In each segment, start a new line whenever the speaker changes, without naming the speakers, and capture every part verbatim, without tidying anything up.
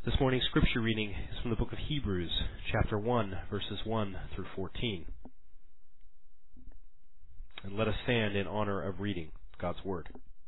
This morning's scripture reading is from the book of Hebrews, chapter one, verses one through fourteen. And let us stand in honor of reading God's Word.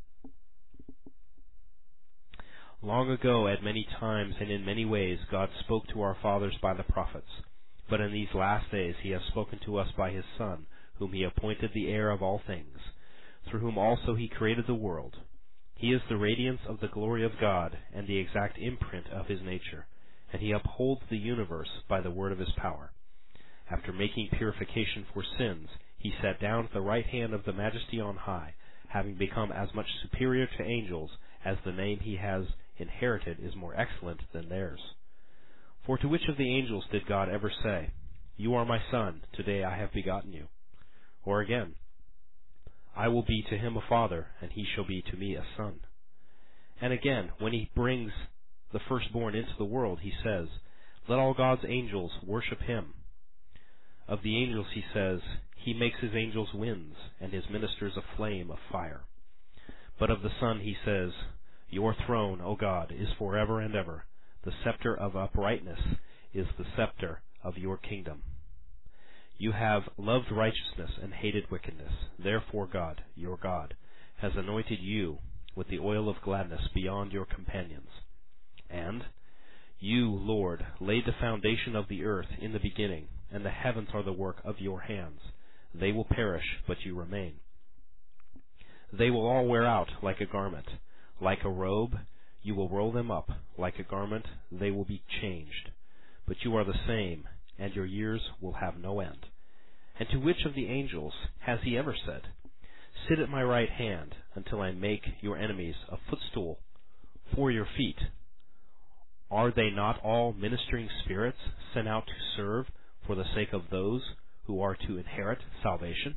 Long ago, at many times and in many ways, God spoke to our fathers by the prophets. But in these last days He has spoken to us by His Son, whom He appointed the heir of all things, through whom also He created the world. He is the radiance of the glory of God and the exact imprint of His nature, and He upholds the universe by the word of His power. After making purification for sins, He sat down at the right hand of the Majesty on high, having become as much superior to angels as the name He has inherited is more excellent than theirs. For to which of the angels did God ever say, "You are my Son, today I have begotten you"? Or again, "I will be to him a father, and he shall be to me a son"? And again, when He brings the firstborn into the world, He says, "Let all God's angels worship Him." Of the angels He says, "He makes His angels winds, and His ministers a flame of fire." But of the Son He says, "Your throne, O God, is forever and ever. The scepter of uprightness is the scepter of your kingdom. You have loved righteousness and hated wickedness. Therefore God, your God, has anointed you with the oil of gladness beyond your companions. And you, Lord, laid the foundation of the earth in the beginning, and the heavens are the work of your hands. They will perish, but you remain. They will all wear out like a garment. Like a robe, you will roll them up. Like a garment, they will be changed. But you are the same, and your years will have no end. And to which of the angels has He ever said, "Sit at my right hand until I make your enemies a footstool for your feet"? Are they not all ministering spirits sent out to serve for the sake of those who are to inherit salvation?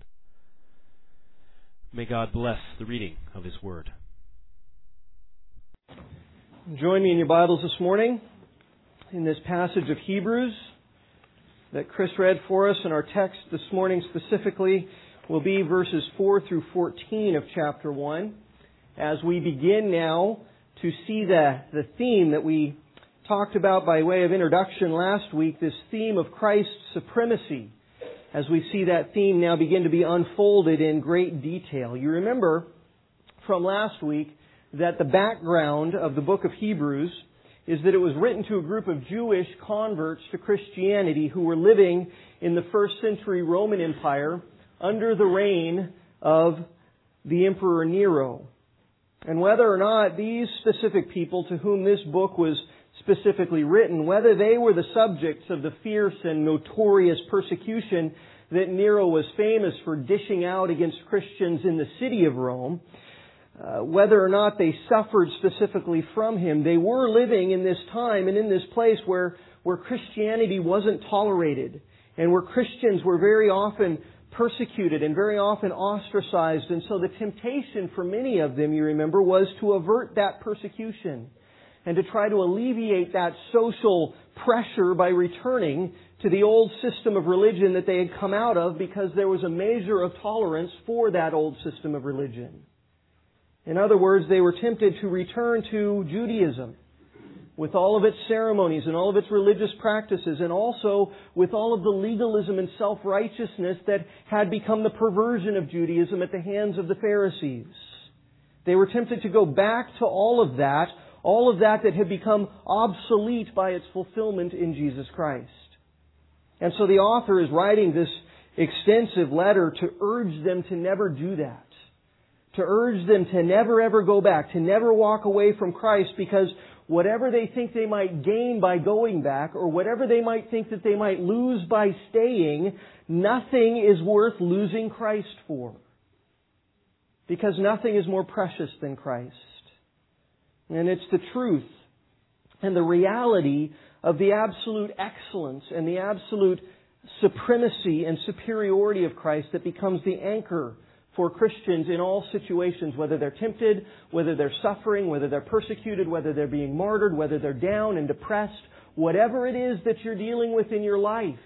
May God bless the reading of His Word.
Join me in your Bibles this morning in this passage of Hebrews that Chris read for us, and our text this morning specifically will be verses four through fourteen of chapter one, as we begin now to see the, the theme that we talked about by way of introduction last week, this theme of Christ's supremacy, as we see that theme now begin to be unfolded in great detail. You remember from last week that the background of the book of Hebrews is that it was written to a group of Jewish converts to Christianity who were living in the first century Roman Empire under the reign of the Emperor Nero. And whether or not these specific people to whom this book was specifically written, whether they were the subjects of the fierce and notorious persecution that Nero was famous for dishing out against Christians in the city of Rome, Uh, whether or not they suffered specifically from him, they were living in this time and in this place where, where Christianity wasn't tolerated, and where Christians were very often persecuted and very often ostracized. And so the temptation for many of them, you remember, was to avert that persecution and to try to alleviate that social pressure by returning to the old system of religion that they had come out of, because there was a measure of tolerance for that old system of religion. In other words, they were tempted to return to Judaism with all of its ceremonies and all of its religious practices, and also with all of the legalism and self-righteousness that had become the perversion of Judaism at the hands of the Pharisees. They were tempted to go back to all of that, all of that that had become obsolete by its fulfillment in Jesus Christ. And so the author is writing this extensive letter to urge them to never do that. To urge them to never ever go back, to never walk away from Christ, because whatever they think they might gain by going back, or whatever they might think that they might lose by staying, nothing is worth losing Christ for. Because nothing is more precious than Christ. And it's the truth and the reality of the absolute excellence and the absolute supremacy and superiority of Christ that becomes the anchor for Christians in all situations, whether they're tempted, whether they're suffering, whether they're persecuted, whether they're being martyred, whether they're down and depressed, whatever it is that you're dealing with in your life.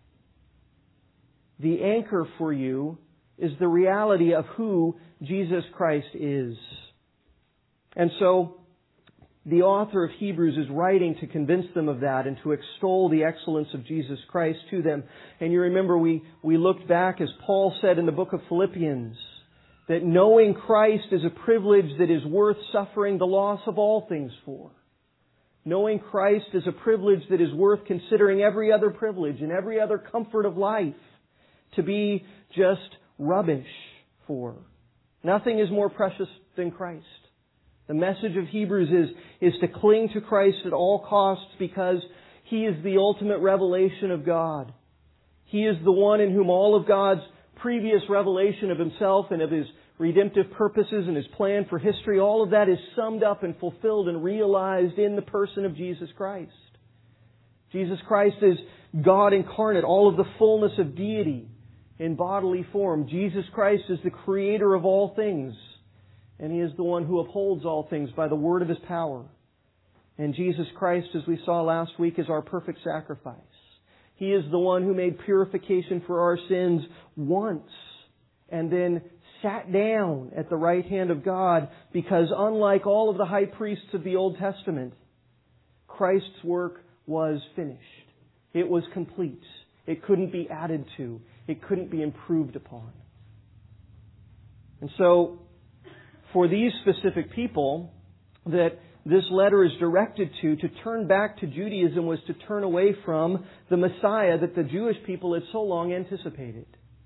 The anchor for you is the reality of who Jesus Christ is. And so, the author of Hebrews is writing to convince them of that and to extol the excellence of Jesus Christ to them. And you remember we, we looked back, as Paul said in the book of Philippians, that knowing Christ is a privilege that is worth suffering the loss of all things for. Knowing Christ is a privilege that is worth considering every other privilege and every other comfort of life to be just rubbish for. Nothing is more precious than Christ. The message of Hebrews is, is to cling to Christ at all costs because He is the ultimate revelation of God. He is the one in whom all of God's previous revelation of Himself and of His redemptive purposes and His plan for history, all of that is summed up and fulfilled and realized in the person of Jesus Christ. Jesus Christ is God incarnate, all of the fullness of deity in bodily form. Jesus Christ is the creator of all things, and He is the one who upholds all things by the word of His power. And Jesus Christ, as we saw last week, is our perfect sacrifice. He is the one who made purification for our sins once and then sat down at the right hand of God, because unlike all of the high priests of the Old Testament, Christ's work was finished. It was complete. It couldn't be added to. It couldn't be improved upon. And so, for these specific people that this letter is directed to, to turn back to Judaism was to turn away from the Messiah that the Jewish people had so long anticipated.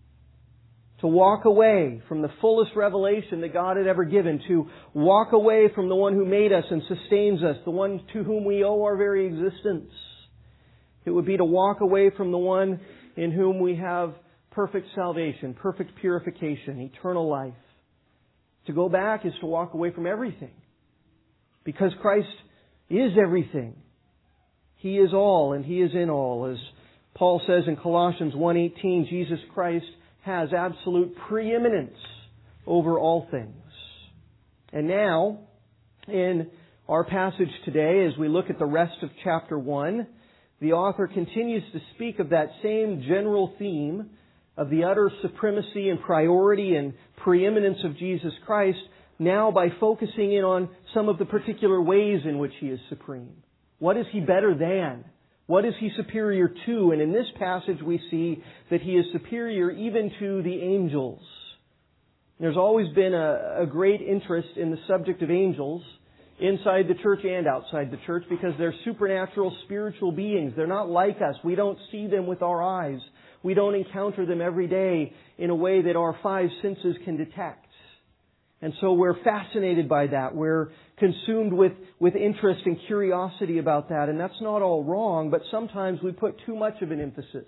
To walk away from the fullest revelation that God had ever given. To walk away from the one who made us and sustains us. The one to whom we owe our very existence. It would be to walk away from the one in whom we have perfect salvation, perfect purification, eternal life. To go back is to walk away from everything. Because Christ is everything. He is all and He is in all. As Paul says in Colossians one eighteen, Jesus Christ has absolute preeminence over all things. And now, in our passage today, as we look at the rest of chapter one, the author continues to speak of that same general theme of the utter supremacy and priority and preeminence of Jesus Christ, now by focusing in on some of the particular ways in which He is supreme. What is He better than? What is He superior to? And in this passage we see that He is superior even to the angels. There's always been a, a great interest in the subject of angels inside the church and outside the church because they're supernatural spiritual beings. They're not like us. We don't see them with our eyes. We don't encounter them every day in a way that our five senses can detect. And so we're fascinated by that. We're consumed with, with interest and curiosity about that. And that's not all wrong, but sometimes we put too much of an emphasis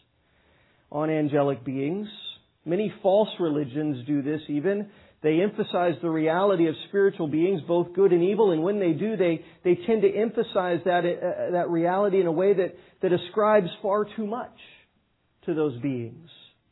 on angelic beings. Many false religions do this even. They emphasize the reality of spiritual beings, both good and evil, and when they do, they, they tend to emphasize that, uh, that reality in a way that, that ascribes far too much to those beings.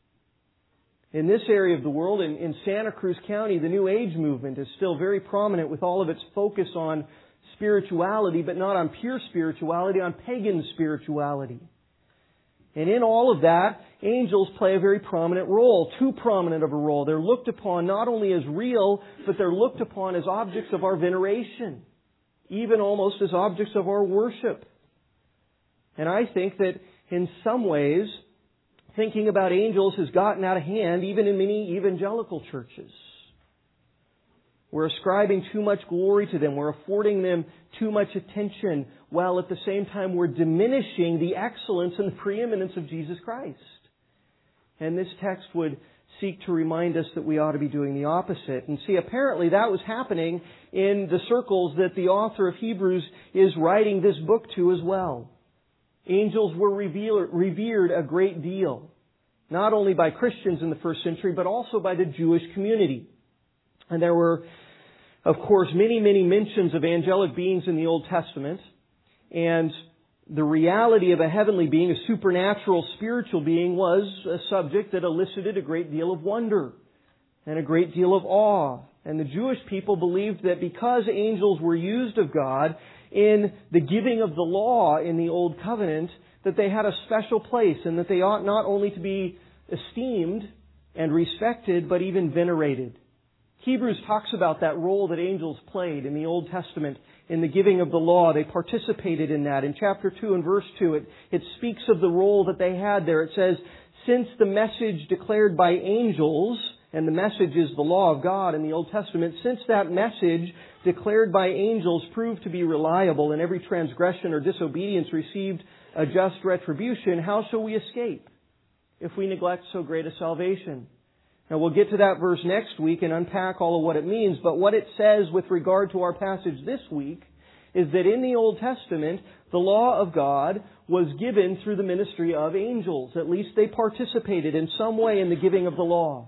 In this area of the world, in, in Santa Cruz County, the New Age movement is still very prominent with all of its focus on spirituality, but not on pure spirituality, on pagan spirituality. And in all of that, angels play a very prominent role, too prominent of a role. They're looked upon not only as real, but they're looked upon as objects of our veneration, even almost as objects of our worship. And I think that in some ways, thinking about angels has gotten out of hand, even in many evangelical churches. We're ascribing too much glory to them. We're affording them too much attention, while at the same time we're diminishing the excellence and the preeminence of Jesus Christ. And this text would seek to remind us that we ought to be doing the opposite. And see, apparently that was happening in the circles that the author of Hebrews is writing this book to as well. Angels were revered a great deal, not only by Christians in the first century, but also by the Jewish community. And there were, of course, many, many mentions of angelic beings in the Old Testament. And the reality of a heavenly being, a supernatural, spiritual being, was a subject that elicited a great deal of wonder and a great deal of awe. And the Jewish people believed that because angels were used of God in the giving of the law in the Old Covenant, that they had a special place and that they ought not only to be esteemed and respected, but even venerated. Hebrews talks about that role that angels played in the Old Testament in the giving of the law. They participated in that. In chapter two and verse two, it, it speaks of the role that they had there. It says, since the message declared by angels, and the message is the law of God in the Old Testament, since that message declared by angels proved to be reliable and every transgression or disobedience received a just retribution, how shall we escape if we neglect so great a salvation? Now we'll get to that verse next week and unpack all of what it means, but what it says with regard to our passage this week is that in the Old Testament, the law of God was given through the ministry of angels. At least they participated in some way in the giving of the law.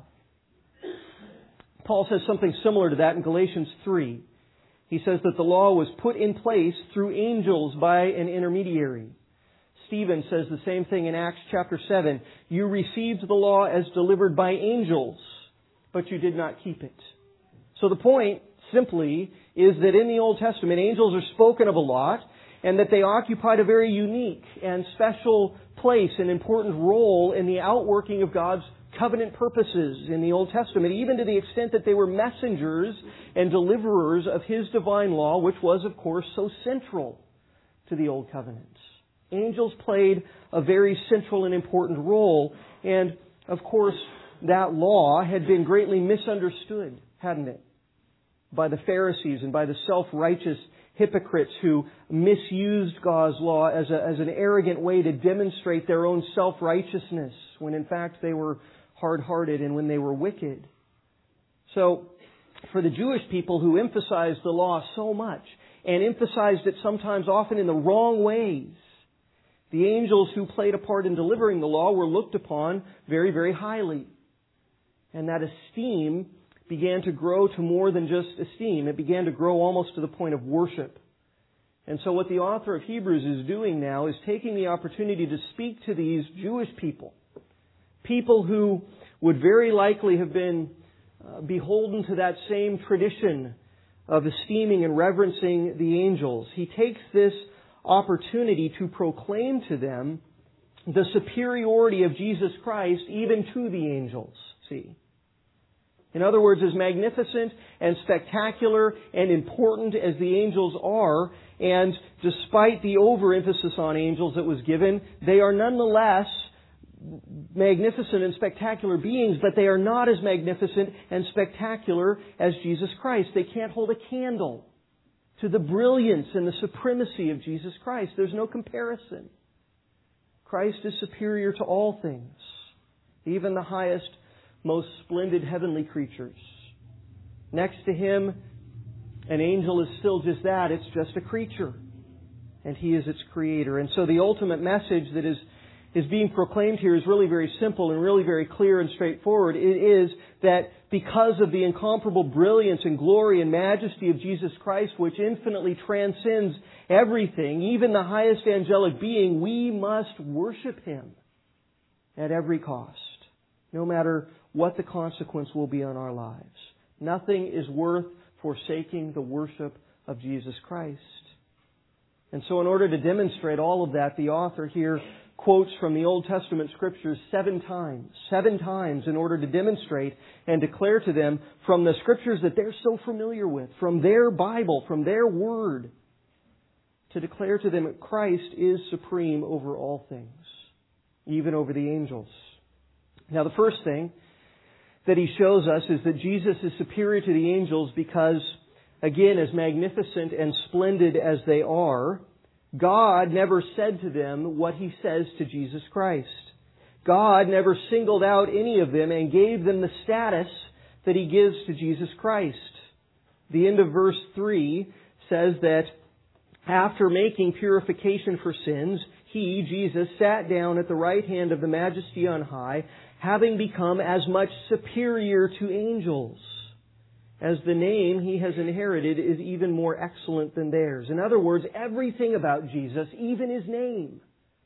Paul says something similar to that in Galatians three. He says that the law was put in place through angels by an intermediary. Stephen says the same thing in Acts chapter seven. You received the law as delivered by angels, but you did not keep it. So the point, simply, is that in the Old Testament, angels are spoken of a lot, and that they occupied a very unique and special place, an important role in the outworking of God's covenant purposes in the Old Testament, even to the extent that they were messengers and deliverers of His divine law, which was, of course, so central to the Old Covenant. Angels played a very central and important role, and, of course, that law had been greatly misunderstood, hadn't it? By the Pharisees and by the self-righteous hypocrites who misused God's law as, a, as an arrogant way to demonstrate their own self-righteousness, when in fact they were hard-hearted and when they were wicked. So, for the Jewish people who emphasized the law so much, and emphasized it sometimes often in the wrong ways, the angels who played a part in delivering the law were looked upon very, very highly. And that esteem began to grow to more than just esteem. It began to grow almost to the point of worship. And so what the author of Hebrews is doing now is taking the opportunity to speak to these Jewish people, people who would very likely have been uh, beholden to that same tradition of esteeming and reverencing the angels. He takes this opportunity to proclaim to them the superiority of Jesus Christ even to the angels. See? In other words, as magnificent and spectacular and important as the angels are, and despite the overemphasis on angels that was given, they are nonetheless magnificent and spectacular beings, but they are not as magnificent and spectacular as Jesus Christ. They can't hold a candle to the brilliance and the supremacy of Jesus Christ. There's no comparison. Christ is superior to all things, even the highest, most splendid heavenly creatures. Next to Him, an angel is still just that. It's just a creature. And He is its creator. And so the ultimate message that is is being proclaimed here is really very simple and really very clear and straightforward. It is that because of the incomparable brilliance and glory and majesty of Jesus Christ, which infinitely transcends everything, even the highest angelic being, we must worship Him at every cost, no matter what the consequence will be on our lives. Nothing is worth forsaking the worship of Jesus Christ. And so in order to demonstrate all of that, the author here quotes from the Old Testament Scriptures seven times, seven times in order to demonstrate and declare to them from the Scriptures that they're so familiar with, from their Bible, from their Word, to declare to them that Christ is supreme over all things, even over the angels. Now the first thing that he shows us is that Jesus is superior to the angels because, again, as magnificent and splendid as they are, God never said to them what He says to Jesus Christ. God never singled out any of them and gave them the status that He gives to Jesus Christ. The end of verse three says that after making purification for sins, He, Jesus, sat down at the right hand of the Majesty on high, having become as much superior to angels, as the name He has inherited is even more excellent than theirs. In other words, everything about Jesus, even His name,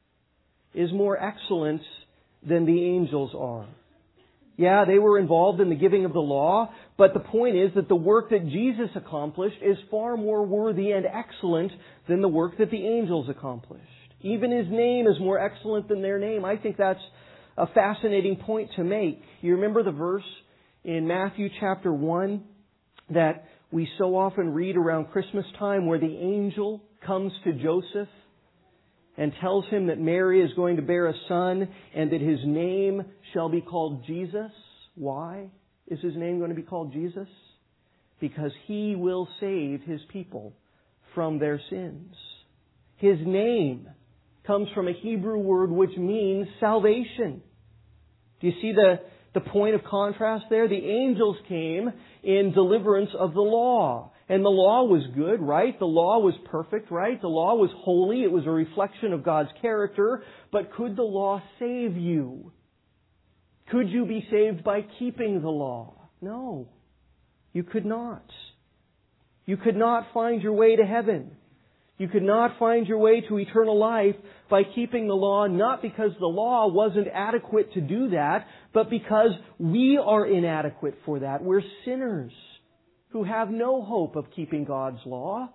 is more excellent than the angels are. Yeah, they were involved in the giving of the law, but the point is that the work that Jesus accomplished is far more worthy and excellent than the work that the angels accomplished. Even His name is more excellent than their name. I think that's a fascinating point to make. You remember the verse in Matthew chapter one that we so often read around Christmas time, where the angel comes to Joseph and tells him that Mary is going to bear a son and that his name shall be called Jesus. Why is his name going to be called Jesus? Because he will save his people from their sins. His name comes from a Hebrew word which means salvation. Do you see the, the point of contrast there? The angels came in deliverance of the law. And the law was good, right? The law was perfect, right? The law was holy. It was a reflection of God's character. But could the law save you? Could you be saved by keeping the law? No. You could not. You could not find your way to heaven. You could not find your way to eternal life by keeping the law, not because the law wasn't adequate to do that, but because we are inadequate for that. We're sinners who have no hope of keeping God's law.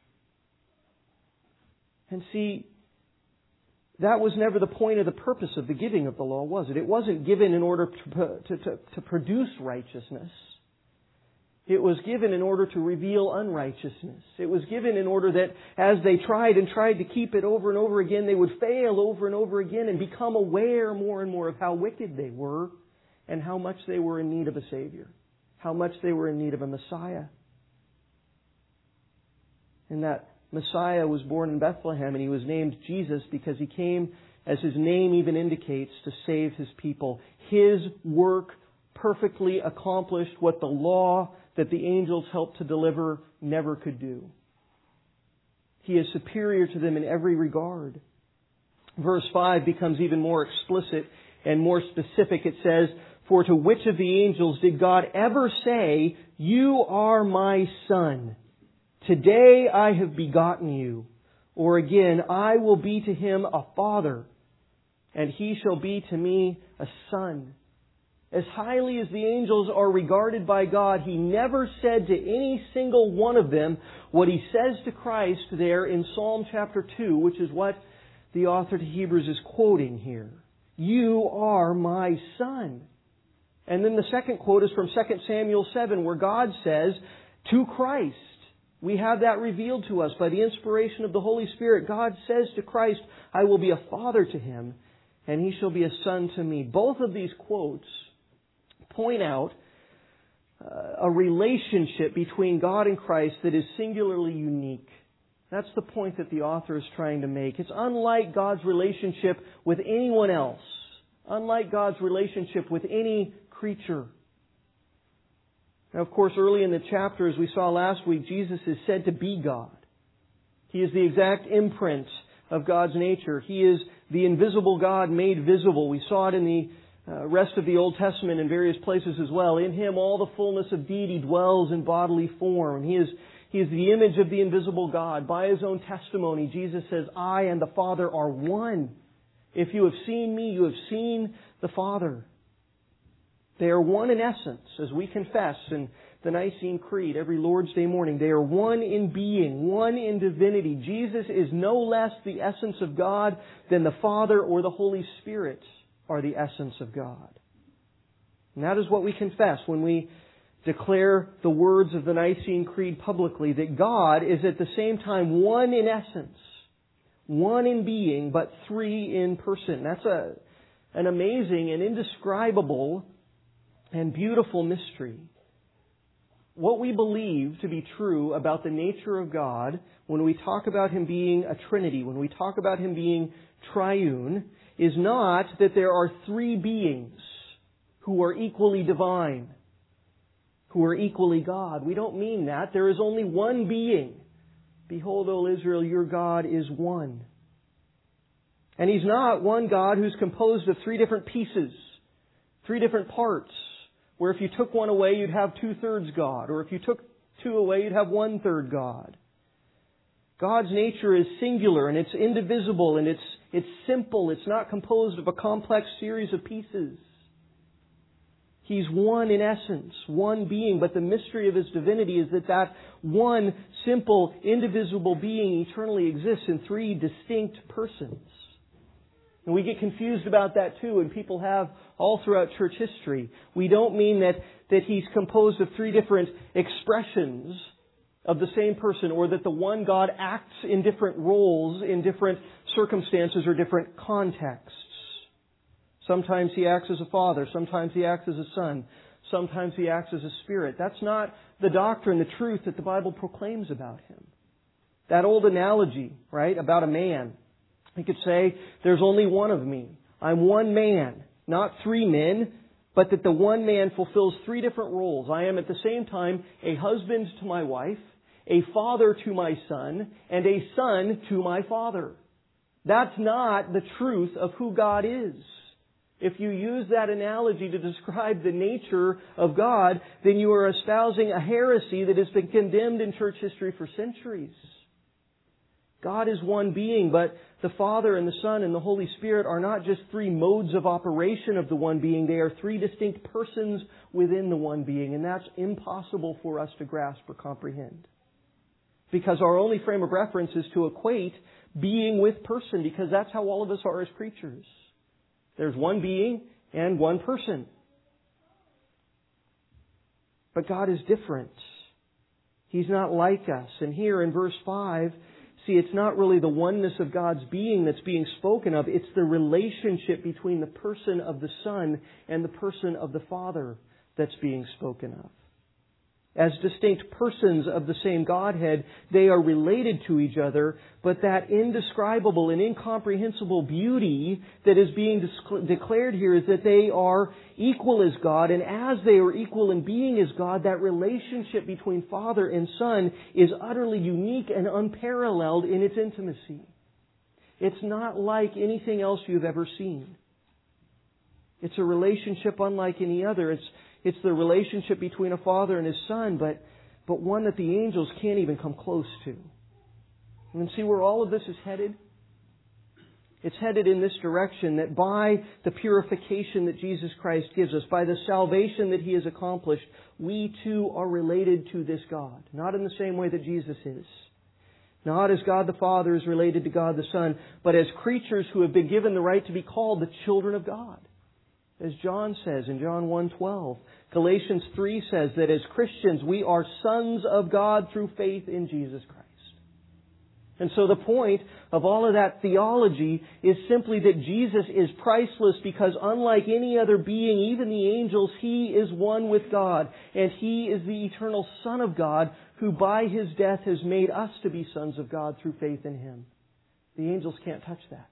And see, that was never the point of the purpose of the giving of the law, was it? It wasn't given in order to, to, to, to produce righteousness. It was given in order to reveal unrighteousness. It was given in order that as they tried and tried to keep it over and over again, they would fail over and over again and become aware more and more of how wicked they were and how much they were in need of a Savior, how much they were in need of a Messiah. And that Messiah was born in Bethlehem, and He was named Jesus because He came, as His name even indicates, to save His people. His work perfectly accomplished what the law that the angels helped to deliver never could do. He is superior to them in every regard. Verse five becomes even more explicit and more specific. It says, "For to which of the angels did God ever say, 'You are my son. Today I have begotten you'? Or again, 'I will be to him a father, and he shall be to me a son'?" As highly as the angels are regarded by God, He never said to any single one of them what He says to Christ there in Psalm chapter two, which is what the author to Hebrews is quoting here. "You are my son." And then the second quote is from Second Samuel seven, where God says to Christ, we have that revealed to us by the inspiration of the Holy Spirit. God says to Christ, "I will be a father to him, and he shall be a son to me." Both of these quotes point out uh, a relationship between God and Christ that is singularly unique. That's the point that the author is trying to make. It's unlike God's relationship with anyone else, unlike God's relationship with any creature. Now, of course, early in the chapter, as we saw last week, Jesus is said to be God. He is the exact imprint of God's nature. He is the invisible God made visible. We saw it in the Uh, rest of the Old Testament in various places as well. In Him all the fullness of deity dwells in bodily form. He is, he is the image of the invisible God. By His own testimony, Jesus says, "I and the Father are one. If you have seen me, you have seen the Father." They are one in essence, as we confess in the Nicene Creed every Lord's Day morning. They are one in being, one in divinity. Jesus is no less the essence of God than the Father or the Holy Spirit are the essence of God. And that is what we confess when we declare the words of the Nicene Creed publicly, that God is at the same time one in essence, one in being, but three in person. That's a, an amazing and indescribable and beautiful mystery. What we believe to be true about the nature of God, when we talk about Him being a Trinity, when we talk about Him being triune, is not that there are three beings who are equally divine, who are equally God. We don't mean that. There is only one being. "Behold, O Israel, your God is one." And He's not one God who's composed of three different pieces, three different parts, where if you took one away, you'd have two-thirds God, or if you took two away, you'd have one-third God. God's nature is singular, and it's indivisible, and it's it's simple. It's not composed of a complex series of pieces. He's one in essence, one being, but the mystery of His divinity is that that one simple, indivisible being eternally exists in three distinct persons. And we get confused about that too, and people have all throughout church history. We don't mean that, that He's composed of three different expressions of the same person, or that the one God acts in different roles, in different circumstances or different contexts. Sometimes He acts as a father, sometimes He acts as a son, sometimes He acts as a spirit. That's not the doctrine, the truth that the Bible proclaims about Him. That old analogy, right, about a man. He could say, there's only one of me. I'm one man, not three men, but that the one man fulfills three different roles. I am at the same time a husband to my wife, a father to my son, and a son to my father. That's not the truth of who God is. If you use that analogy to describe the nature of God, then you are espousing a heresy that has been condemned in church history for centuries. God is one being, but the Father and the Son and the Holy Spirit are not just three modes of operation of the one being. They are three distinct persons within the one being, and that's impossible for us to grasp or comprehend. Because our only frame of reference is to equate being with person, because that's how all of us are as creatures. There's one being and one person. But God is different. He's not like us. And here in verse five, see, it's not really the oneness of God's being that's being spoken of. It's the relationship between the person of the Son and the person of the Father that's being spoken of. As distinct persons of the same Godhead, they are related to each other, but that indescribable and incomprehensible beauty that is being disc- declared here is that they are equal as God, and as they are equal in being as God, that relationship between Father and Son is utterly unique and unparalleled in its intimacy. It's not like anything else you've ever seen. It's a relationship unlike any other. It's It's the relationship between a father and his son, but, but one that the angels can't even come close to. And see where all of this is headed? It's headed in this direction, that by the purification that Jesus Christ gives us, by the salvation that He has accomplished, we too are related to this God. Not in the same way that Jesus is. Not as God the Father is related to God the Son, but as creatures who have been given the right to be called the children of God. As John says in John one twelve, Galatians three says that as Christians we are sons of God through faith in Jesus Christ. And so the point of all of that theology is simply that Jesus is priceless because unlike any other being, even the angels, He is one with God. And He is the eternal Son of God who by His death has made us to be sons of God through faith in Him. The angels can't touch that.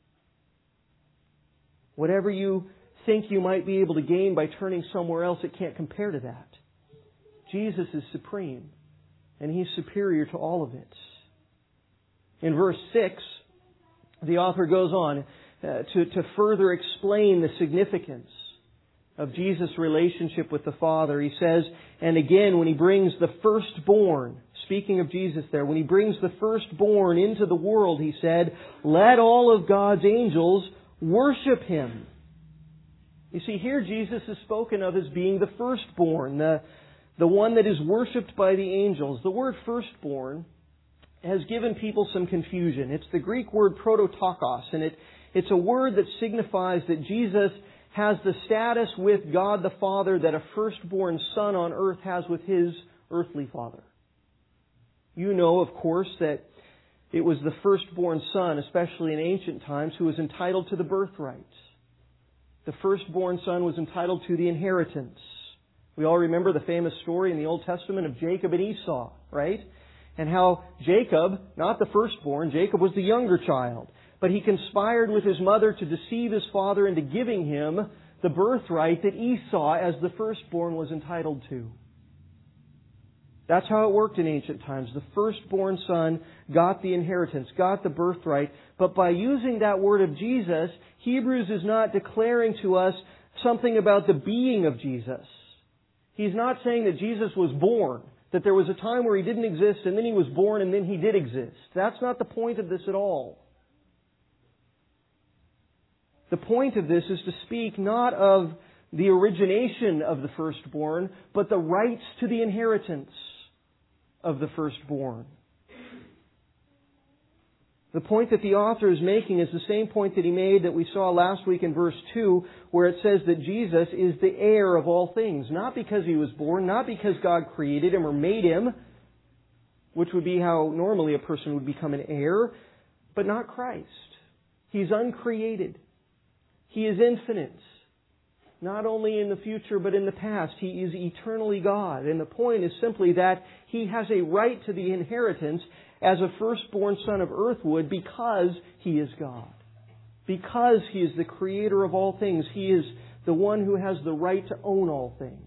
Whatever you think you might be able to gain by turning somewhere else, it can't compare to that. Jesus is supreme, and He's superior to all of it. In verse six, the author goes on uh, to, to further explain the significance of Jesus' relationship with the Father. He says, and again, when He brings the firstborn, speaking of Jesus there, when He brings the firstborn into the world, He said, let all of God's angels worship Him. You see, here Jesus is spoken of as being the firstborn, the, the one that is worshipped by the angels. The word firstborn has given people some confusion. It's the Greek word prototokos, and it, it's a word that signifies that Jesus has the status with God the Father that a firstborn son on earth has with his earthly father. You know, of course, that it was the firstborn son, especially in ancient times, who was entitled to the birthright. The firstborn son was entitled to the inheritance. We all remember the famous story in the Old Testament of Jacob and Esau, right? And how Jacob, not the firstborn, Jacob was the younger child, but he conspired with his mother to deceive his father into giving him the birthright that Esau, as the firstborn, was entitled to. That's how it worked in ancient times. The firstborn son got the inheritance, got the birthright. But by using that word of Jesus, Hebrews is not declaring to us something about the being of Jesus. He's not saying that Jesus was born, that there was a time where He didn't exist and then He was born and then He did exist. That's not the point of this at all. The point of this is to speak not of the origination of the firstborn, but the rights to the inheritance of the firstborn. The point that the author is making is the same point that he made that we saw last week in verse two, where it says that Jesus is the heir of all things. Not because He was born, not because God created Him or made Him, which would be how normally a person would become an heir, but not Christ. He's uncreated. He is infinite. Not only in the future, but in the past. He is eternally God. And the point is simply that He has a right to the inheritance as a firstborn son of earth would, because He is God. Because He is the creator of all things. He is the one who has the right to own all things.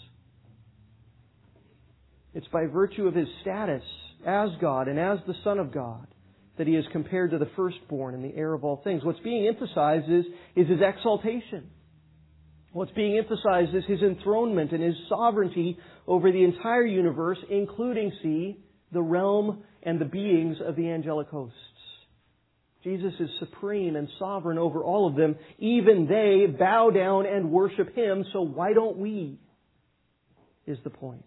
It's by virtue of His status as God and as the Son of God that He is compared to the firstborn and the heir of all things. What's being emphasized is, is His exaltation. What's being emphasized is His enthronement and His sovereignty over the entire universe, including, see, the realm and the beings of the angelic hosts. Jesus is supreme and sovereign over all of them. Even they bow down and worship Him, so why don't we? Is the point.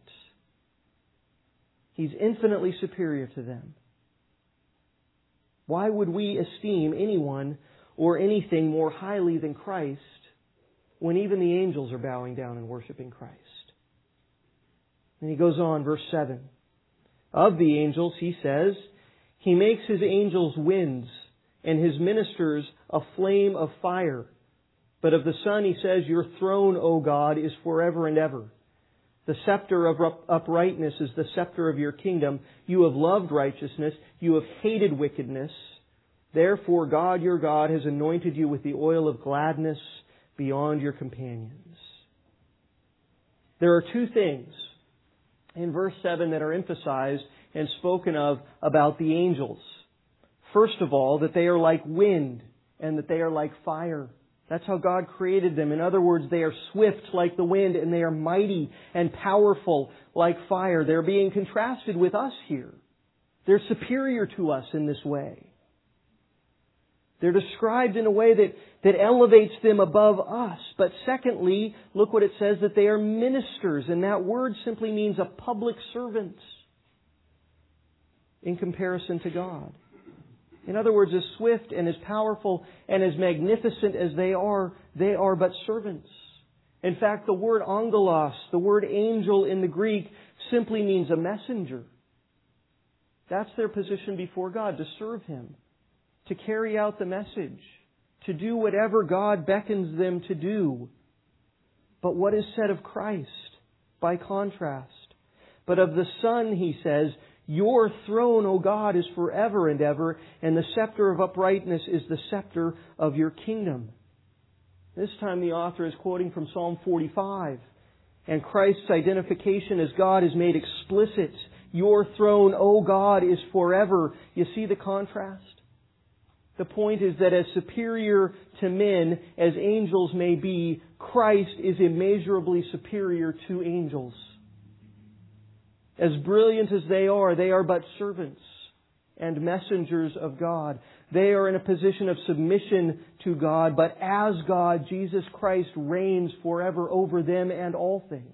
He's infinitely superior to them. Why would we esteem anyone or anything more highly than Christ when even the angels are bowing down and worshiping Christ? And he goes on, verse seven. Of the angels, he says, He makes His angels winds and His ministers a flame of fire. But of the Son, he says, Your throne, O God, is forever and ever. The scepter of uprightness is the scepter of Your kingdom. You have loved righteousness. You have hated wickedness. Therefore, God, your God, has anointed you with the oil of gladness beyond your companions. There are two things in verse seven that are emphasized and spoken of about the angels. First of all, that they are like wind and that they are like fire. That's how God created them. In other words, they are swift like the wind and they are mighty and powerful like fire. They're being contrasted with us here. They're superior to us in this way. They're described in a way that, that elevates them above us. But secondly, look what it says, that they are ministers. And that word simply means a public servant in comparison to God. In other words, as swift and as powerful and as magnificent as they are, they are but servants. In fact, the word angelos, the word angel in the Greek, simply means a messenger. That's their position before God, to serve Him, to carry out the message, to do whatever God beckons them to do. But what is said of Christ by contrast? But of the Son, he says, Your throne, O God, is forever and ever, and the scepter of uprightness is the scepter of Your kingdom. This time the author is quoting from Psalm forty-five. And Christ's identification as God is made explicit. Your throne, O God, is forever. You see the contrast? The point is that as superior to men as angels may be, Christ is immeasurably superior to angels. As brilliant as they are, they are but servants and messengers of God. They are in a position of submission to God, but as God, Jesus Christ reigns forever over them and all things.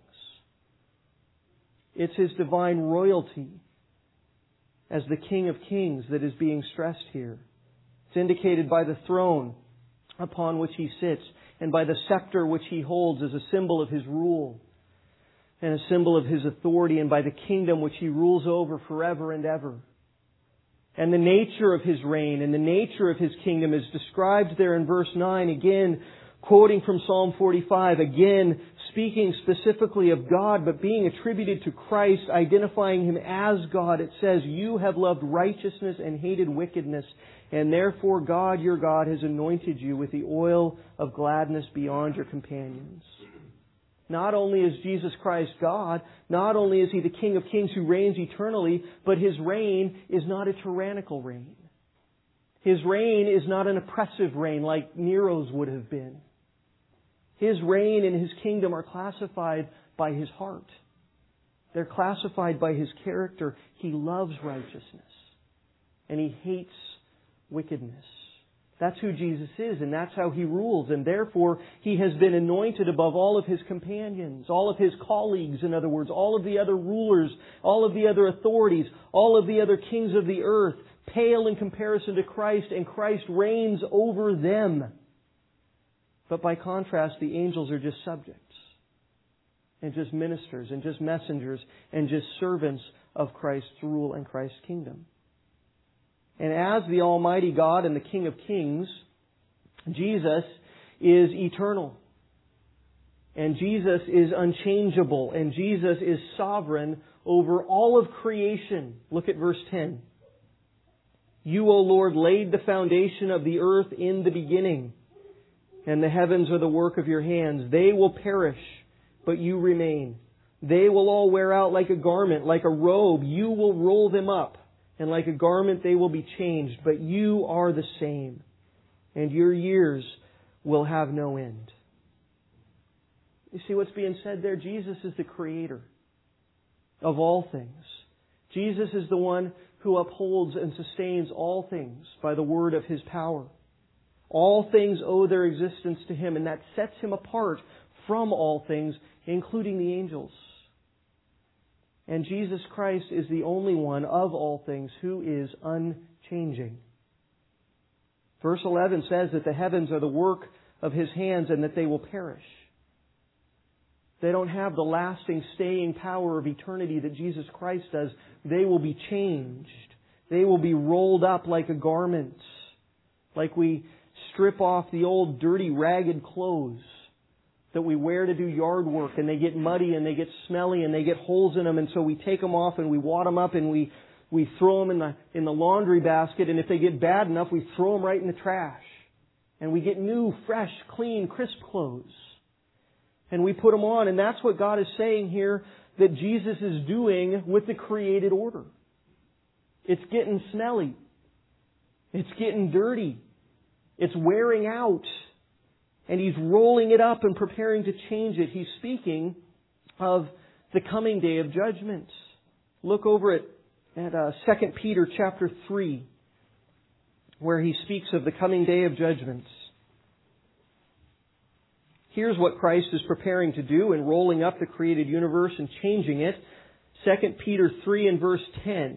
It's His divine royalty as the King of Kings that is being stressed here. It's indicated by the throne upon which He sits and by the scepter which He holds as a symbol of His rule and a symbol of His authority, and by the kingdom which He rules over forever and ever. And the nature of His reign and the nature of His kingdom is described there in verse nine, again quoting from Psalm forty-five, again speaking specifically of God, but being attributed to Christ, identifying Him as God. It says, You have loved righteousness and hated wickedness, and therefore God, your God, has anointed you with the oil of gladness beyond your companions. Not only is Jesus Christ God, not only is He the King of Kings who reigns eternally, but His reign is not a tyrannical reign. His reign is not an oppressive reign like Nero's would have been. His reign and His kingdom are classified by His heart. They're classified by His character. He loves righteousness and He hates wickedness. That's who Jesus is, and that's how He rules. And therefore, He has been anointed above all of His companions, all of His colleagues, in other words, all of the other rulers, all of the other authorities, all of the other kings of the earth. pale in comparison to Christ, and Christ reigns over them. But by contrast, the angels are just subjects, and just ministers, and just messengers, and just servants of Christ's rule and Christ's kingdom. And as the Almighty God and the King of Kings, Jesus is eternal. And Jesus is unchangeable. And Jesus is sovereign over all of creation. Look at verse ten. You, O Lord, laid the foundation of the earth in the beginning, and the heavens are the work of your hands. They will perish, but you remain. They will all wear out like a garment, like a robe. You will roll them up, and like a garment they will be changed. But you are the same, and your years will have no end. You see what's being said there? Jesus is the Creator of all things. Jesus is the one who upholds and sustains all things by the word of His power. All things owe their existence to Him, and that sets Him apart from all things, including the angels. And Jesus Christ is the only one of all things who is unchanging. Verse eleven says that the heavens are the work of His hands and that they will perish. They don't have the lasting, staying power of eternity that Jesus Christ does. They will be changed. They will be rolled up like a garment. Like we strip off the old dirty, ragged clothes that we wear to do yard work, and they get muddy and they get smelly and they get holes in them, and so we take them off and we wad them up and we, we throw them in the, in the laundry basket, and if they get bad enough, we throw them right in the trash. And we get new, fresh, clean, crisp clothes. And we put them on, and that's what God is saying here that Jesus is doing with the created order. It's getting smelly. It's getting dirty. It's wearing out. And He's rolling it up and preparing to change it. He's speaking of the coming day of judgment. Look over at, at uh, Second Peter chapter three, where he speaks of the coming day of judgment. Here's what Christ is preparing to do in rolling up the created universe and changing it. Second Peter three and verse ten.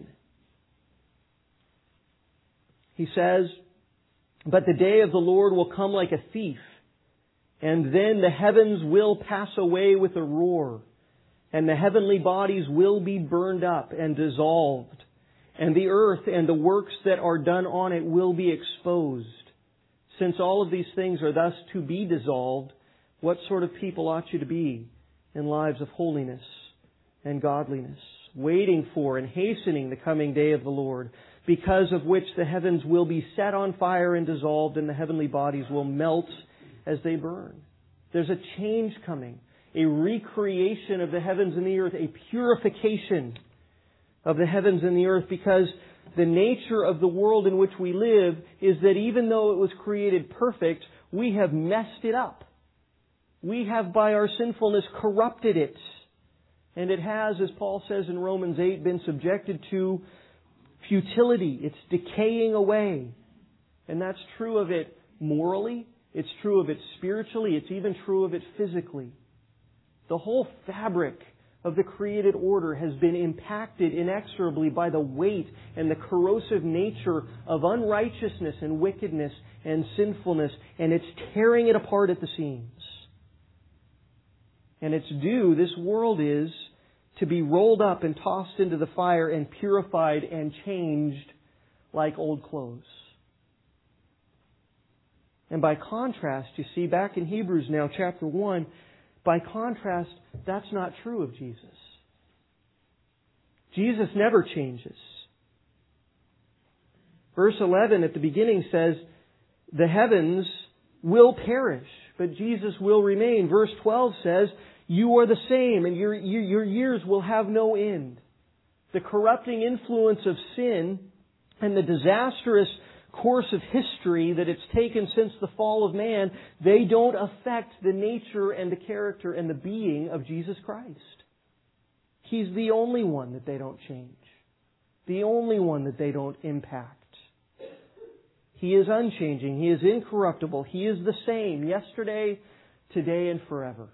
He says, but the day of the Lord will come like a thief, and then the heavens will pass away with a roar, and the heavenly bodies will be burned up and dissolved, and the earth and the works that are done on it will be exposed. Since all of these things are thus to be dissolved, what sort of people ought you to be in lives of holiness and godliness, waiting for and hastening the coming day of the Lord, because of which the heavens will be set on fire and dissolved, and the heavenly bodies will melt as they burn. There's a change coming, a recreation of the heavens and the earth, a purification of the heavens and the earth, because the nature of the world in which we live is that even though it was created perfect, we have messed it up. We have, by our sinfulness, corrupted it. And it has, as Paul says in Romans eight, been subjected to futility. It's decaying away. And that's true of it morally. It's true of it spiritually. It's even true of it physically. The whole fabric of the created order has been impacted inexorably by the weight and the corrosive nature of unrighteousness and wickedness and sinfulness, and it's tearing it apart at the seams. And its due, this world is, to be rolled up and tossed into the fire and purified and changed like old clothes. And by contrast, you see, back in Hebrews now, chapter one, by contrast, that's not true of Jesus. Jesus never changes. Verse eleven at the beginning says, the heavens will perish, but Jesus will remain. Verse twelve says, you are the same, and your, your, your years will have no end. The corrupting influence of sin and the disastrous course of history that it's taken since the fall of man, they don't affect the nature and the character and the being of Jesus Christ. He's the only one that they don't change. The only one that they don't impact. He is unchanging. He is incorruptible. He is the same yesterday, today, and forever.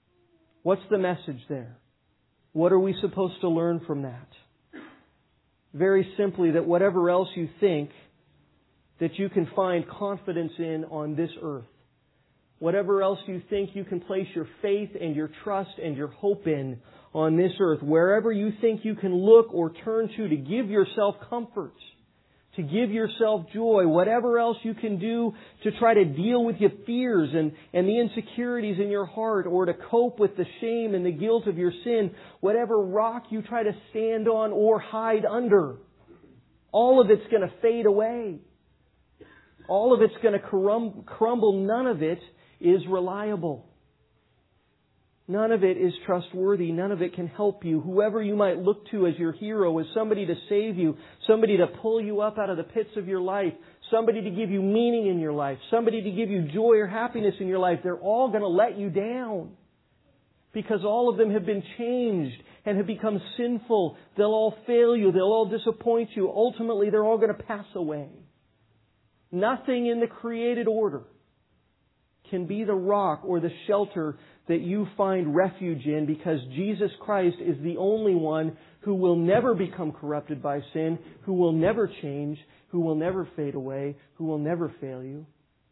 What's the message there? What are we supposed to learn from that? very simply that whatever else you think that you can find confidence in on this earth, whatever else you think you can place your faith and your trust and your hope in on this earth, wherever you think you can look or turn to to give yourself comfort, to give yourself joy, whatever else you can do to try to deal with your fears and, and the insecurities in your heart, or to cope with the shame and the guilt of your sin, whatever rock you try to stand on or hide under, all of it's going to fade away. All of it's going to crum- crumble. None of it is reliable. None of it is trustworthy. None of it can help you. Whoever you might look to as your hero, as somebody to save you, somebody to pull you up out of the pits of your life, somebody to give you meaning in your life, somebody to give you joy or happiness in your life, they're all going to let you down. Because all of them have been changed and have become sinful. They'll all fail you. They'll all disappoint you. Ultimately, they're all going to pass away. Nothing in the created order can be the rock or the shelter that you find refuge in, because Jesus Christ is the only one who will never become corrupted by sin, who will never change, who will never fade away, who will never fail you.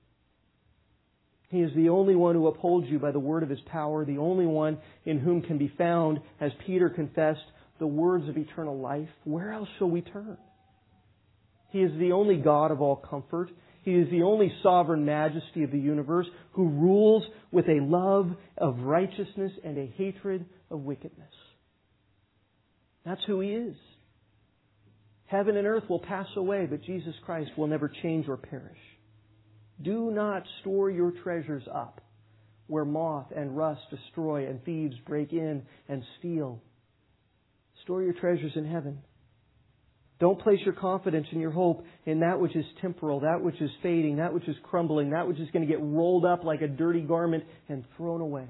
He is the only one who upholds you by the word of His power, the only one in whom can be found, as Peter confessed, the words of eternal life. Where else shall we turn? He is the only God of all comfort. He is the only sovereign majesty of the universe, who rules with a love of righteousness and a hatred of wickedness. That's who He is. Heaven and earth will pass away, but Jesus Christ will never change or perish. Do not store your treasures up where moth and rust destroy and thieves break in and steal. Store your treasures in heaven. Don't place your confidence and your hope in that which is temporal, that which is fading, that which is crumbling, that which is going to get rolled up like a dirty garment and thrown away.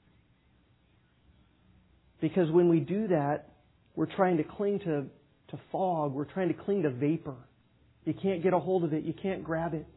Because when we do that, we're trying to cling to, to fog. We're trying to cling to vapor. You can't get a hold of it. You can't grab it.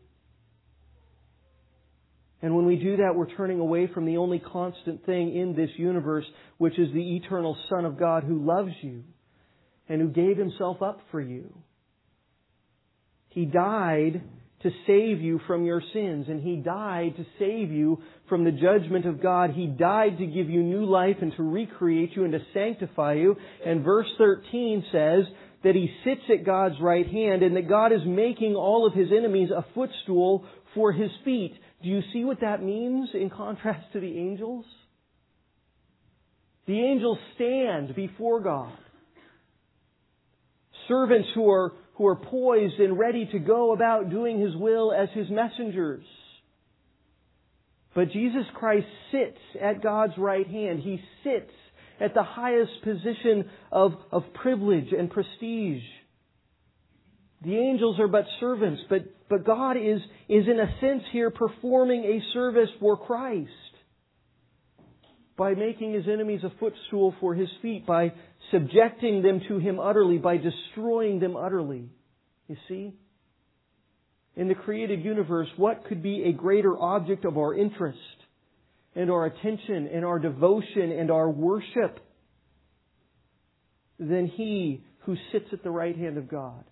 And when we do that, we're turning away from the only constant thing in this universe, which is the eternal Son of God who loves you and who gave Himself up for you. He died to save you from your sins, and He died to save you from the judgment of God. He died to give you new life and to recreate you and to sanctify you. And verse thirteen says that He sits at God's right hand and that God is making all of His enemies a footstool for His feet. Do you see what that means in contrast to the angels? The angels stand before God. Servants who are, who are poised and ready to go about doing His will as His messengers. But Jesus Christ sits at God's right hand. He sits at the highest position of, of privilege and prestige. The angels are but servants, but, but God is, is in a sense here performing a service for Christ by making His enemies a footstool for His feet, by subjecting them to Him utterly, by destroying them utterly. You see? In the created universe, what could be a greater object of our interest and our attention and our devotion and our worship than He who sits at the right hand of God?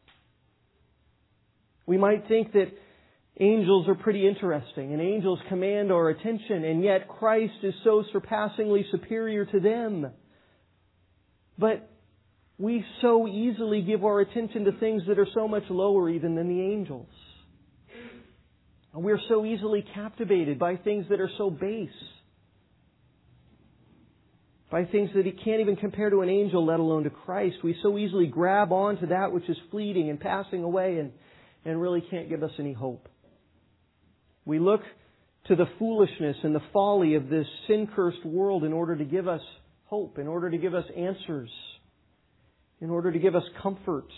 We might think that angels are pretty interesting and angels command our attention, and yet Christ is so surpassingly superior to them. But we so easily give our attention to things that are so much lower even than the angels. And we're so easily captivated by things that are so base. By things that He can't even compare to an angel, let alone to Christ. We so easily grab on to that which is fleeting and passing away and, and really can't give us any hope. We look to the foolishness and the folly of this sin-cursed world in order to give us hope, in order to give us answers, in order to give us comforts.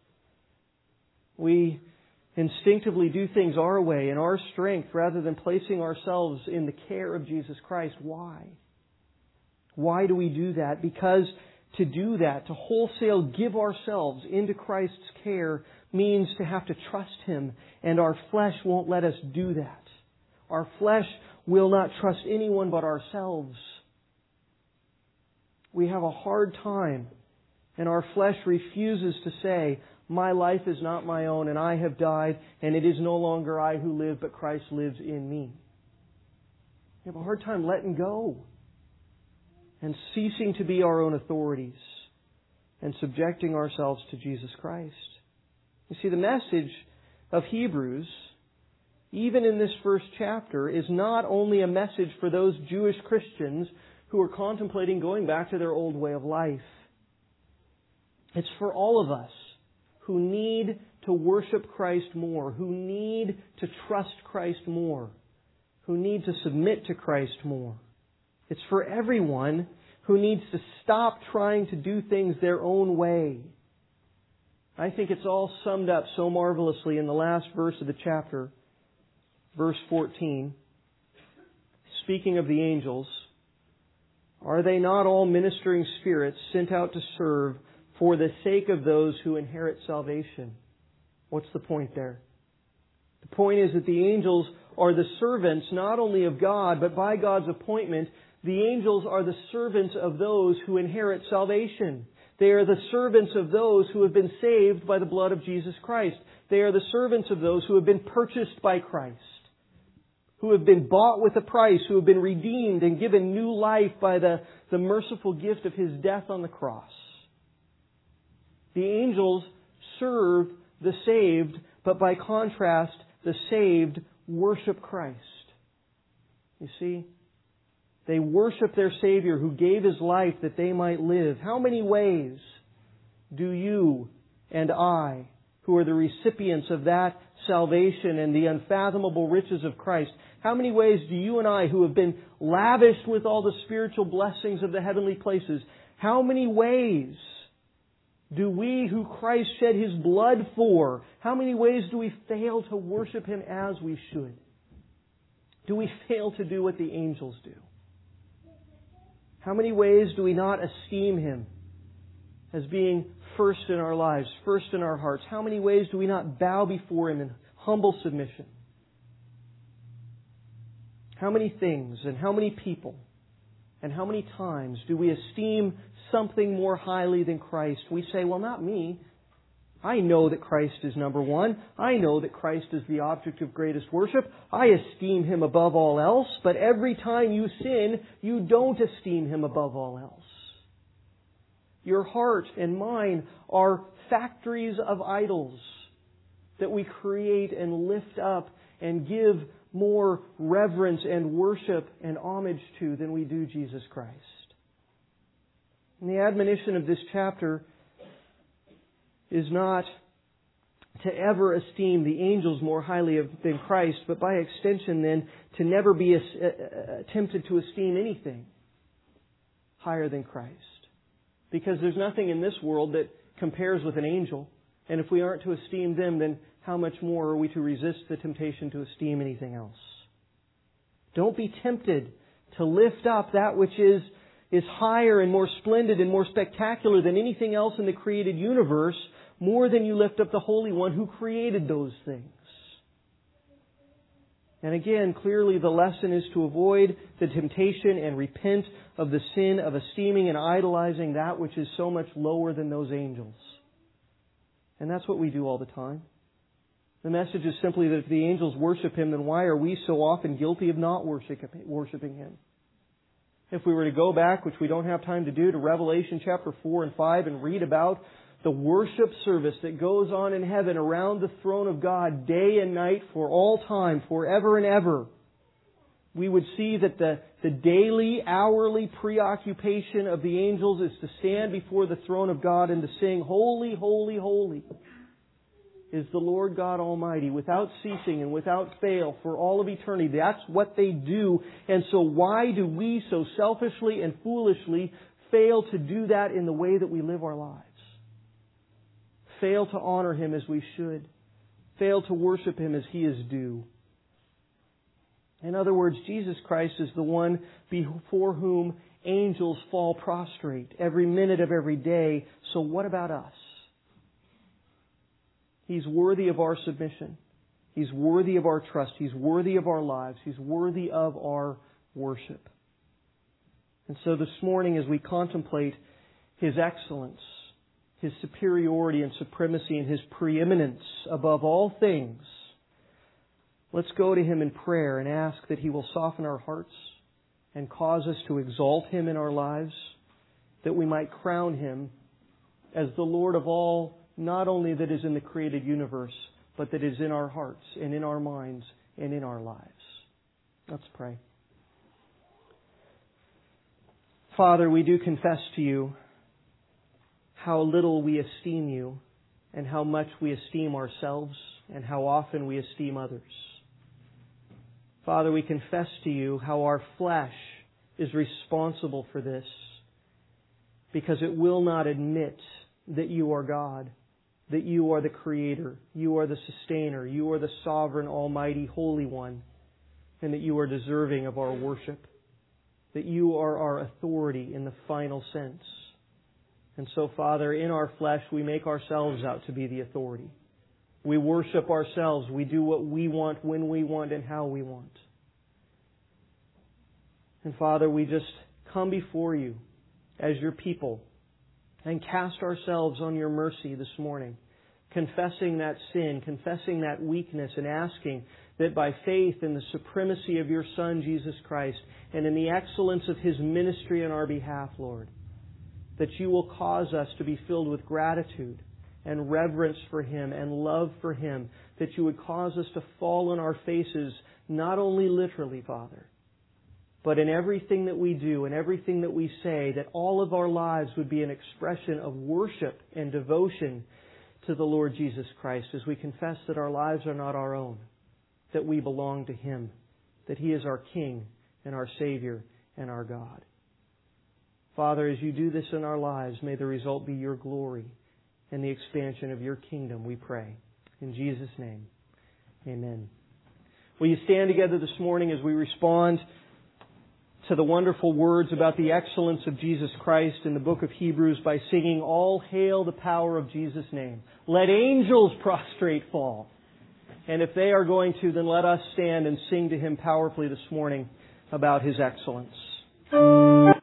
We instinctively do things our way, in our strength, rather than placing ourselves in the care of Jesus Christ. Why? Why do we do that? Because to do that, to wholesale give ourselves into Christ's care, means to have to trust Him, and our flesh won't let us do that. Our flesh will not trust anyone but ourselves. We have a hard time And our flesh refuses to say, my life is not my own and I have died and it is no longer I who live but Christ lives in me. We have a hard time letting go and ceasing to be our own authorities and subjecting ourselves to Jesus Christ. You see, the message of Hebrews, even in this first chapter, is not only a message for those Jewish Christians who are contemplating going back to their old way of life. It's for all of us who need to worship Christ more, who need to trust Christ more, who need to submit to Christ more. It's for everyone who needs to stop trying to do things their own way. I think it's all summed up so marvelously in the last verse of the chapter, verse fourteen. Speaking of the angels, are they not all ministering spirits sent out to serve for the sake of those who inherit salvation? What's the point there? The point is that the angels are the servants not only of God, but by God's appointment, the angels are the servants of those who inherit salvation. They are the servants of those who have been saved by the blood of Jesus Christ. They are the servants of those who have been purchased by Christ, who have been bought with a price, who have been redeemed and given new life by the, the merciful gift of His death on the cross. The angels serve the saved, but by contrast, the saved worship Christ. You see, they worship their Savior who gave His life that they might live. How many ways do you and I, who are the recipients of that salvation and the unfathomable riches of Christ, how many ways do you and I, who have been lavished with all the spiritual blessings of the heavenly places, how many ways do we, who Christ shed His blood for, how many ways do we fail to worship Him as we should? Do we fail to do what the angels do? How many ways do we not esteem Him as being first in our lives, first in our hearts? How many ways do we not bow before Him in humble submission? How many things and how many people and how many times do we esteem something more highly than Christ? We say, well, not me. I know that Christ is number one. I know that Christ is the object of greatest worship. I esteem Him above all else. But every time you sin, you don't esteem Him above all else. Your heart and mine are factories of idols that we create and lift up and give more reverence and worship and homage to than we do Jesus Christ. And the admonition of this chapter is not to ever esteem the angels more highly than Christ, but by extension then to never be tempted to esteem anything higher than Christ. Because there's nothing in this world that compares with an angel. And if we aren't to esteem them, then how much more are we to resist the temptation to esteem anything else? Don't be tempted to lift up that which is, is higher and more splendid and more spectacular than anything else in the created universe, more than you lift up the Holy One who created those things. And again, clearly the lesson is to avoid the temptation and repent of the sin of esteeming and idolizing that which is so much lower than those angels. And that's what we do all the time. The message is simply that if the angels worship Him, then why are we so often guilty of not worshiping Him? If we were to go back, which we don't have time to do, to Revelation chapter four and five and read about the worship service that goes on in heaven around the throne of God day and night for all time, forever and ever, we would see that the, the daily, hourly preoccupation of the angels is to stand before the throne of God and to sing, "Holy, holy, holy is the Lord God Almighty," without ceasing and without fail for all of eternity. That's what they do. And so why do we so selfishly and foolishly fail to do that in the way that we live our lives? Fail to honor Him as we should. Fail to worship Him as He is due. In other words, Jesus Christ is the one before whom angels fall prostrate every minute of every day. So what about us? He's worthy of our submission. He's worthy of our trust. He's worthy of our lives. He's worthy of our worship. And so this morning, as we contemplate His excellence His superiority and supremacy and His preeminence above all things, let's go to Him in prayer and ask that He will soften our hearts and cause us to exalt Him in our lives, that we might crown Him as the Lord of all, not only that is in the created universe, but that is in our hearts and in our minds and in our lives. Let's pray. Father, we do confess to You how little we esteem You and how much we esteem ourselves and how often we esteem others. Father, we confess to You how our flesh is responsible for this because it will not admit that You are God, that You are the Creator, You are the Sustainer, You are the Sovereign, Almighty, Holy One, and that You are deserving of our worship, that You are our authority in the final sense. And so, Father, in our flesh, we make ourselves out to be the authority. We worship ourselves. We do what we want, when we want, and how we want. And Father, we just come before You as Your people and cast ourselves on Your mercy this morning, confessing that sin, confessing that weakness, and asking that by faith in the supremacy of Your Son, Jesus Christ, and in the excellence of His ministry on our behalf, Lord, that You will cause us to be filled with gratitude and reverence for Him and love for Him, that You would cause us to fall on our faces, not only literally, Father, but in everything that we do and everything that we say, that all of our lives would be an expression of worship and devotion to the Lord Jesus Christ as we confess that our lives are not our own, that we belong to Him, that He is our King and our Savior and our God. Father, as You do this in our lives, may the result be Your glory and the expansion of Your kingdom, we pray. In Jesus' name, amen. Will you stand together this morning as we respond to the wonderful words about the excellence of Jesus Christ in the book of Hebrews by singing, "All hail the power of Jesus' name. Let angels prostrate fall." And if they are going to, then let us stand and sing to Him powerfully this morning about His excellence.